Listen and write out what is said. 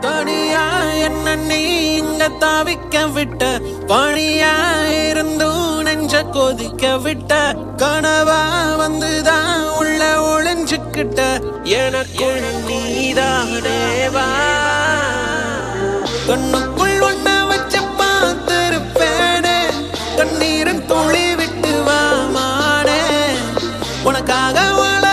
தனியா என்ன நீ இங்க தாவிக்க விட்ட பணியா இருந்தும் நெஞ்ச கொதிக்க விட்ட கனவா வந்துதான் உள்ள ஒளிஞ்சுக்கிட்ட எனக்குள் நீதானேவா கண்ணுக்குள் ஒன்ன வச்சு பார்த்திருப்பேனே கண்ணீரின் துளி விட்டு வாமானே உனக்காக வாழ